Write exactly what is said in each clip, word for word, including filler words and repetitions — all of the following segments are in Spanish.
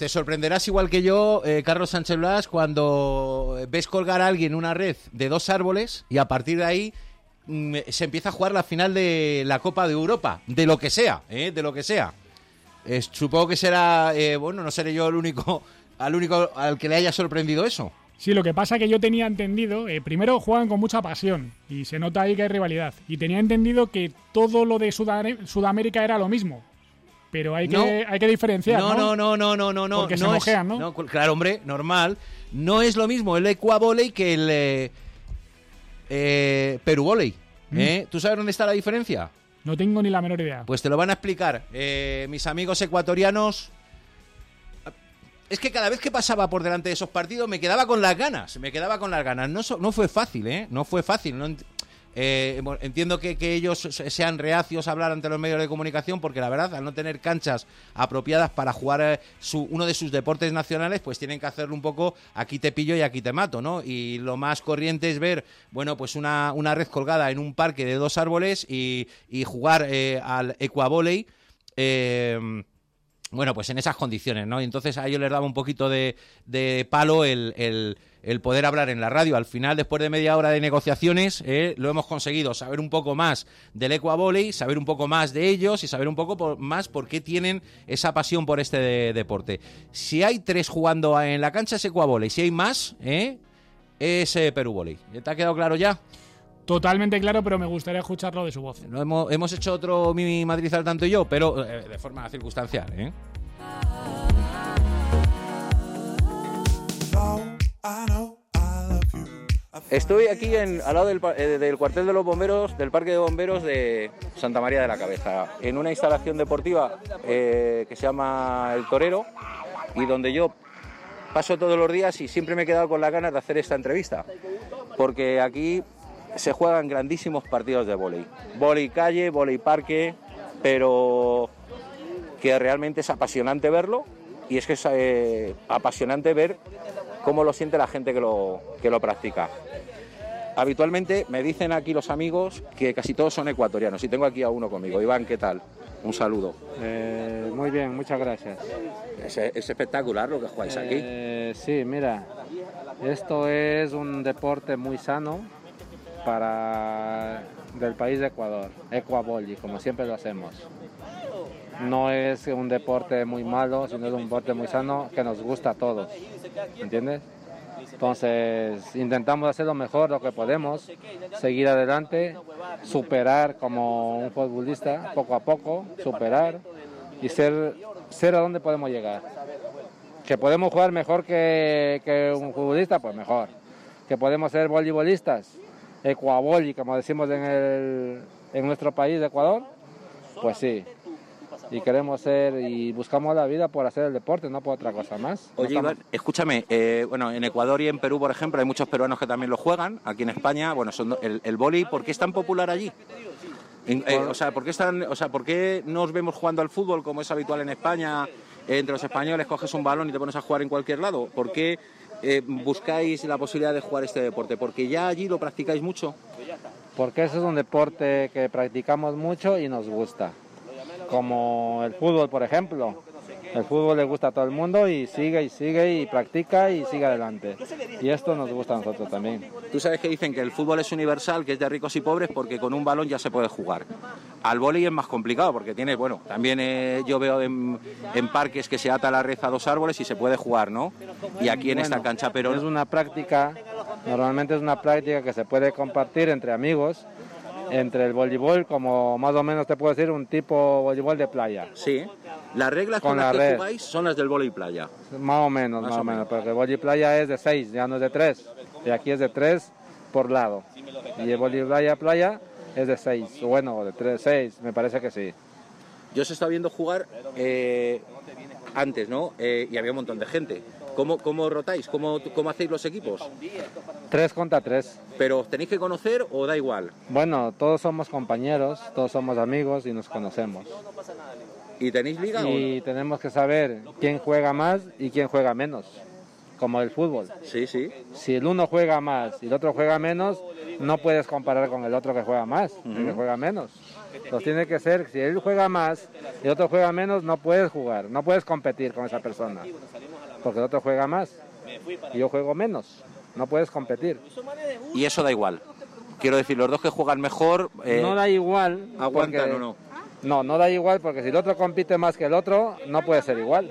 te sorprenderás igual que yo, eh, Carlos Sánchez Blas, cuando ves colgar a alguien una red de dos árboles y a partir de ahí mm, se empieza a jugar la final de la Copa de Europa, de lo que sea, ¿eh? de lo que sea. Eh, supongo que será, eh, bueno, no seré yo el único, al único al que le haya sorprendido eso. Sí, lo que pasa que yo tenía entendido, eh, primero juegan con mucha pasión y se nota ahí que hay rivalidad. Y tenía entendido que todo lo de Sudam- Sudamérica era lo mismo. Pero hay que, No. hay que diferenciar, ¿no? No, no, no, no, no, no. Porque no se es- mojean, ¿no? no, claro, hombre, normal. No es lo mismo el Ecuavoley que el eh, eh, Peruvoley. ¿eh? ¿Tú sabes dónde está la diferencia? No tengo ni la menor idea. Pues te lo van a explicar. Eh, mis amigos ecuatorianos... Es que cada vez que pasaba por delante de esos partidos me quedaba con las ganas. Me quedaba con las ganas. No, so- no fue fácil, ¿eh? No fue fácil. No ent- eh, bueno, entiendo que, que ellos se- sean reacios a hablar ante los medios de comunicación porque la verdad, al no tener canchas apropiadas para jugar eh, su, uno de sus deportes nacionales, pues tienen que hacerlo un poco aquí te pillo y aquí te mato, ¿no? Y lo más corriente es ver, bueno, pues una, una red colgada en un parque de dos árboles y, y jugar eh, al Ecuavoley. Eh, Bueno, pues en esas condiciones, ¿no? Y entonces a ellos les daba un poquito de, de palo el, el, el poder hablar en la radio. Al final, después de media hora de negociaciones, eh, lo hemos conseguido. Saber un poco más del Ecuavoley, saber un poco más de ellos y saber un poco por, más por qué tienen esa pasión por este de, deporte. Si hay tres jugando en la cancha es Ecuavoley. Si hay más, eh, es eh, Peruvoley. ¿Te ha quedado claro ya? Totalmente claro, pero me gustaría escucharlo de su voz. No hemos, hemos hecho otro Mimi Madrid al tanto y yo, pero eh, de forma circunstancial, ¿eh? Estoy aquí en, al lado del, pa- eh, del cuartel de los bomberos, del parque de bomberos de Santa María de la Cabeza, en una instalación deportiva eh, que se llama El Torero y donde yo paso todos los días y siempre me he quedado con las ganas de hacer esta entrevista, porque aquí se juegan grandísimos partidos de vóley, vóley calle, vóley parque, pero que realmente es apasionante verlo y es que es eh, apasionante ver cómo lo siente la gente que lo, que lo practica. Habitualmente me dicen aquí los amigos que casi todos son ecuatorianos y tengo aquí a uno conmigo. Iván, ¿qué tal? Un saludo. Eh, muy bien, muchas gracias. Es, es espectacular lo que jugáis aquí. Eh, sí, mira, esto es un deporte muy sano para del país de Ecuador, Ecuavoley, como siempre lo hacemos. No es un deporte muy malo, sino es un deporte muy sano que nos gusta a todos, ¿entiendes? Entonces intentamos hacer lo mejor, lo que podemos, seguir adelante, superar como un futbolista poco a poco, superar y ser, ser a donde podemos llegar. Que podemos jugar mejor que, que un futbolista, pues mejor. Que podemos ser voleibolistas, ecuavoley, como decimos en, el, en nuestro país de Ecuador, pues sí. Y queremos ser y buscamos la vida por hacer el deporte, no por otra cosa más. Oye, no estamos... Iván, escúchame, eh, bueno, en Ecuador y en Perú, por ejemplo, hay muchos peruanos que también lo juegan. Aquí en España, bueno, son el, el vóley, ¿por qué es tan popular allí? En, eh, o sea, ¿por qué están, o sea, ¿por qué no os vemos jugando al fútbol como es habitual en España? Eh, entre los españoles coges un balón y te pones a jugar en cualquier lado. ¿Por qué eh, buscáis la posibilidad de jugar este deporte? ¿Porque ya allí lo practicáis mucho? Porque ese es un deporte que practicamos mucho y nos gusta. Como el fútbol, por ejemplo. El fútbol le gusta a todo el mundo y sigue y sigue y practica y sigue adelante. Y esto nos gusta a nosotros también. Tú sabes que dicen que el fútbol es universal, que es de ricos y pobres, porque con un balón ya se puede jugar. Al vóley es más complicado, porque tiene, bueno, también eh, yo veo en, en parques que se ata la red a dos árboles y se puede jugar, ¿no? Y aquí en Bueno, esta cancha, pero... Es una práctica, normalmente es una práctica que se puede compartir entre amigos, entre el voleibol, como más o menos te puedo decir, un tipo voleibol de playa. Sí, las reglas con, Con las la que red. jugáis son las del vóley playa. Más o menos, Más más, o o menos, menos. porque el voleibol playa es de seis, ya no es de tres. Y aquí es de tres por lado. Y el voleibol playa playa es de seis, bueno, de tres, seis, me parece que sí. Yo os he estado viendo jugar eh, antes, ¿no? Eh, y había un montón de gente. ¿Cómo, cómo rotáis? ¿Cómo, ¿Cómo hacéis los equipos? Tres contra tres. ¿Pero os tenéis que conocer o da igual? Bueno, todos somos compañeros, todos somos amigos y nos conocemos. ¿Y tenéis liga Y tenemos que saber quién juega más y quién juega menos. como el fútbol. Sí, sí. Si el uno juega más y el otro juega menos, no puedes comparar con el otro que juega más, uh-huh. el que juega menos. Entonces tiene que ser, si él juega más y el otro juega menos, no puedes jugar, no puedes competir con esa persona, porque el otro juega más y yo juego menos, no puedes competir. Y eso da igual. Quiero decir, los dos que juegan mejor... Eh, no da igual. ¿Aguantan o no? No, no da igual, porque si el otro compite más que el otro, no puede ser igual.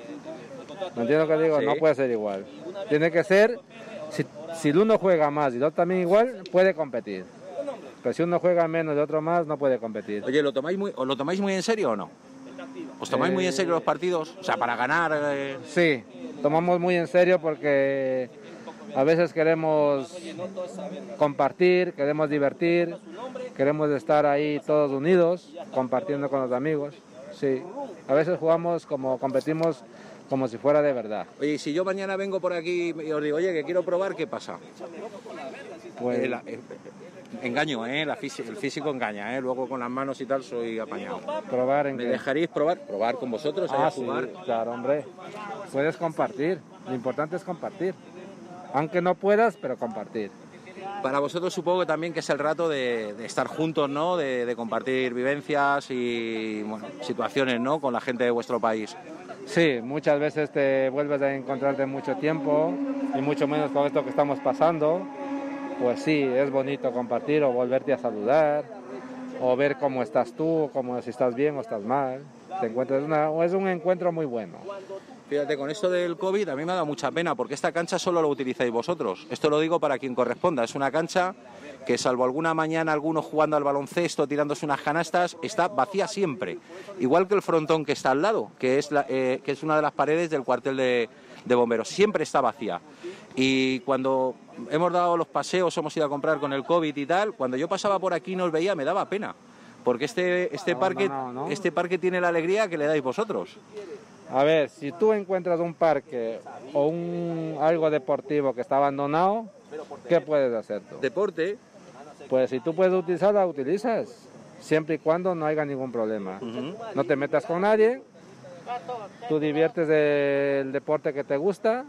¿Me entiendes lo que digo? Sí. No puede ser igual. Tiene que ser, si, si el uno juega más y el otro también igual, puede competir. Pero si uno juega menos y el otro más, no puede competir. Oye, ¿lo tomáis muy, ¿os lo tomáis muy en serio o no? ¿Os tomáis eh, muy en serio los partidos? O sea, para ganar... Eh... Sí, tomamos muy en serio porque a veces queremos compartir, queremos divertir, queremos estar ahí todos unidos, compartiendo con los amigos. Sí, a veces jugamos como competimos como si fuera de verdad. Oye, y si yo mañana vengo por aquí y os digo, oye, que quiero probar, ¿qué pasa? Pues... Eh, la, eh, engaño, ¿eh? La físico, el físico engaña, ¿eh? Luego con las manos y tal soy apañado. ¿Probar en ¿Me qué? dejaréis probar? Probar con vosotros, ah, a jugar. Sí, claro, hombre. Puedes compartir, lo importante es compartir. Aunque no puedas, pero compartir. Para vosotros supongo que también que es el rato de, de estar juntos, ¿no? De, de compartir vivencias y bueno, situaciones, ¿no? Con la gente de vuestro país. Sí, muchas veces te vuelves a encontrarte mucho tiempo y mucho menos con esto que estamos pasando. Pues sí, es bonito compartir o volverte a saludar o ver cómo estás tú, como si estás bien o estás mal. Te encuentras una, es un encuentro muy bueno. Fíjate, con esto del COVID a mí me ha dado mucha pena porque esta cancha solo lo utilizáis vosotros. Esto lo digo para quien corresponda. Es una cancha que salvo alguna mañana algunos jugando al baloncesto, tirándose unas canastas, está vacía siempre. Igual que el frontón que está al lado, que es, la, eh, que es una de las paredes del cuartel de, de bomberos. Siempre está vacía. Y cuando hemos dado los paseos, hemos ido a comprar con el COVID y tal, cuando yo pasaba por aquí y no os veía, me daba pena. Porque este, este, no, parque, no, no, no. este parque tiene la alegría que le dais vosotros. A ver, si tú encuentras un parque o un algo deportivo que está abandonado, ¿qué puedes hacer tú? Deporte. Pues si tú puedes utilizarla, utilizas, siempre y cuando no haya ningún problema. Uh-huh. No te metas con nadie, tú diviertes del deporte que te gusta,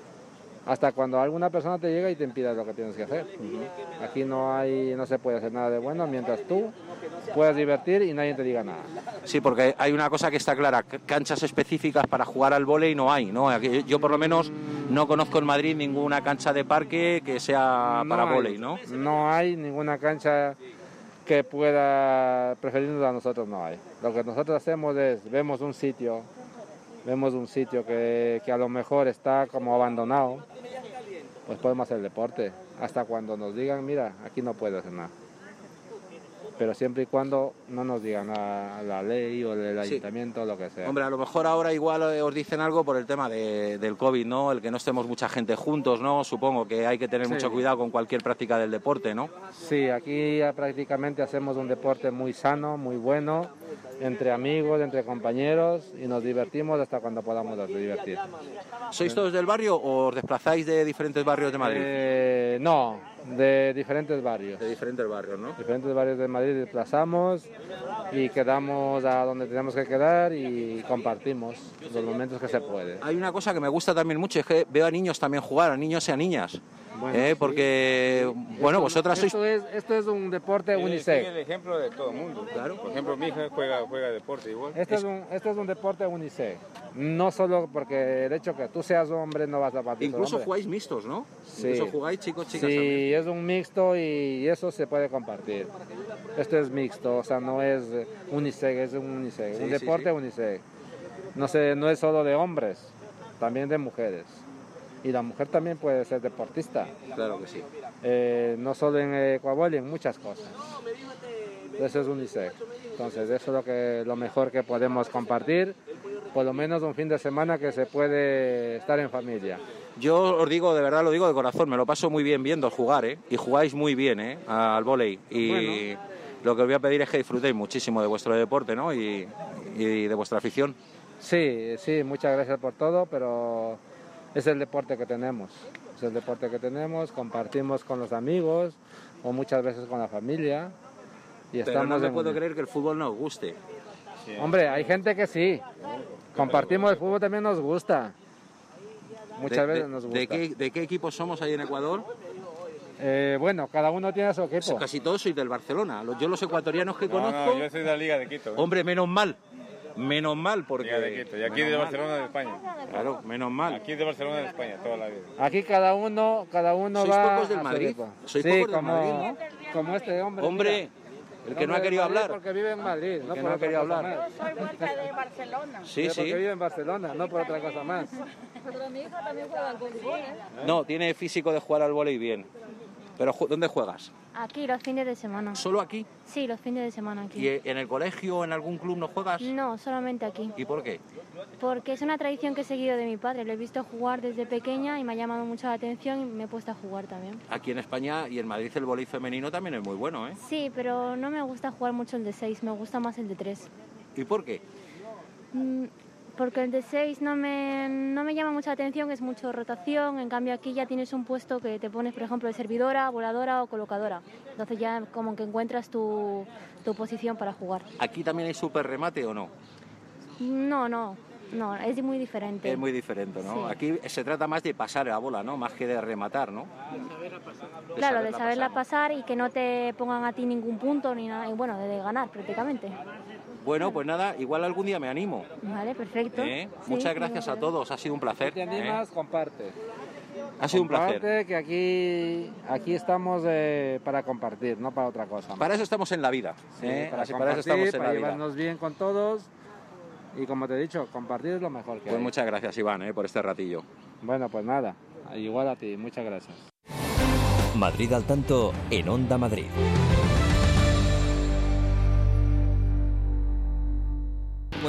hasta cuando alguna persona te llega y te impida lo que tienes que hacer. Uh-huh. Aquí no hay, no se puede hacer nada de bueno mientras tú puedas divertir y nadie te diga nada. Sí, porque hay una cosa que está clara, canchas específicas para jugar al vóley no hay, ¿no? Aquí, yo por lo menos no conozco en Madrid ninguna cancha de parque que sea no para hay, vóley, ¿no? No hay ninguna cancha que pueda preferirnos a nosotros, no hay. Lo que nosotros hacemos es, vemos un sitio, vemos un sitio que, que a lo mejor está como abandonado, pues podemos hacer deporte, hasta cuando nos digan, mira, aquí no puedes hacer nada. Pero siempre y cuando no nos digan la, la ley o el ayuntamiento, sí. Lo que sea. Hombre, a lo mejor ahora igual os dicen algo por el tema de, del COVID, ¿no? El que no estemos mucha gente juntos, ¿no? Supongo que hay que tener sí. mucho cuidado con cualquier práctica del deporte, ¿no? Sí, aquí prácticamente hacemos un deporte muy sano, muy bueno, entre amigos, entre compañeros, y nos divertimos hasta cuando podamos divertir. ¿Sois todos del barrio o os desplazáis de diferentes barrios de Madrid? Eh, no, de diferentes barrios. De diferentes barrios, ¿no? Diferentes barrios de Madrid desplazamos y quedamos a donde tenemos que quedar y compartimos los momentos que se puede. Hay una cosa que me gusta también mucho, es que veo a niños también jugar, a niños y a niñas. Bueno, eh, porque, sí. bueno, esto, vosotras esto sois... Es, esto es un deporte unisex. Es el ejemplo de todo el mundo. Claro. Por ejemplo, mi hija juega, juega deporte igual. Esto es, un, esto es un deporte unisex. No solo porque el hecho que tú seas hombre no vas a partir. Incluso hombre. jugáis mixtos, ¿no? Sí. Incluso jugáis chicos, chicas sí, también. es un mixto y eso se puede compartir. Esto es mixto, o sea, no es unisex, es un unisex. Sí, un deporte sí, sí. unisex. No, sé, no es solo de hombres, también de mujeres. Y la mujer también puede ser deportista. Claro que sí. Eh, no solo en ecuavoli, en muchas cosas. Eso es unisex. Entonces, eso es lo, que, lo mejor que podemos compartir, por lo menos un fin de semana que se puede estar en familia. Yo os digo, de verdad lo digo de corazón, me lo paso muy bien viendo jugar, ¿eh? Y jugáis muy bien, ¿eh? Al vóley. Y bueno, lo que os voy a pedir es que disfrutéis muchísimo de vuestro deporte, ¿no? Y, y de vuestra afición. Sí, sí, muchas gracias por todo, pero es el deporte que tenemos. Es el deporte que tenemos, compartimos con los amigos o muchas veces con la familia. Y pero estamos no me en... puedo creer que el fútbol no os guste. Hombre, hay gente que sí. Compartimos el fútbol, también nos gusta. muchas de, veces de, nos gusta. ¿de qué, ¿De qué equipos somos ahí en Ecuador? Eh, bueno, cada uno tiene su equipo. Casi todos sois del Barcelona. Los- Yo los ecuatorianos que No, conozco... no, yo soy de la Liga de Quito. ¿eh? Hombre, menos mal. Menos mal, porque... Liga de Quito. Y aquí menos de mal. Barcelona de España. Claro, menos mal. Aquí de Barcelona de España, toda la vida. Aquí cada uno, cada uno ¿Sois va pocos del a su Madrid? equipo. ¿Sois sí, pocos del como, Madrid? como este hombre. Hombre, mira. el que no ha hombre querido de Madrid hablar. Porque vive en Madrid, no que por no ha otra querido cosa hablar. más. Soy vuelta de Barcelona. Sí, Pero sí. Porque vive en Barcelona, no por otra cosa más. Pero mi hija también juega al voleibol, ¿eh? No, tiene físico de jugar al vóley bien. Pero ju- ¿dónde juegas? Aquí, los fines de semana. ¿Solo aquí? Sí, los fines de semana aquí. ¿Y eh, en el colegio o en algún club no juegas? No, solamente aquí. ¿Y por qué? Porque es una tradición que he seguido de mi padre. Lo he visto jugar desde pequeña y me ha llamado mucho la atención y me he puesto a jugar también. Aquí en España y en Madrid el vóley femenino también es muy bueno, ¿eh? Sí, pero no me gusta jugar mucho el de seis, me gusta más el de tres. ¿Y por qué? Mm, Porque el de seis no me, no me llama mucha atención, es mucho rotación. En cambio aquí ya tienes un puesto que te pones, por ejemplo, de servidora, voladora o colocadora. Entonces ya como que encuentras tu, tu posición para jugar. ¿Aquí también hay super remate o no? No, no, no, es muy diferente. Es muy diferente, ¿no? Sí. Aquí se trata más de pasar la bola, ¿no? Más que de rematar, ¿no? Claro, de saberla pasar y que no te pongan a ti ningún punto ni nada, y bueno, de ganar prácticamente. Bueno, pues nada, igual algún día me animo. Vale, perfecto. ¿eh? Sí, Muchas sí, gracias a vale. todos, ha sido un placer. Si te ¿eh? animas, comparte. Ha sido un placer. Comparte, que aquí, aquí estamos eh, para compartir, no para otra cosa. Para eso estamos en la vida. Sí, ¿eh? para Así, compartir, para eso estamos en para la vida. llevarnos bien con todos. Y como te he dicho, compartir es lo mejor que Pues hay. muchas gracias, Iván, ¿eh? por este ratillo. Bueno, pues nada, igual a ti, muchas gracias. Madrid al tanto en Onda Madrid.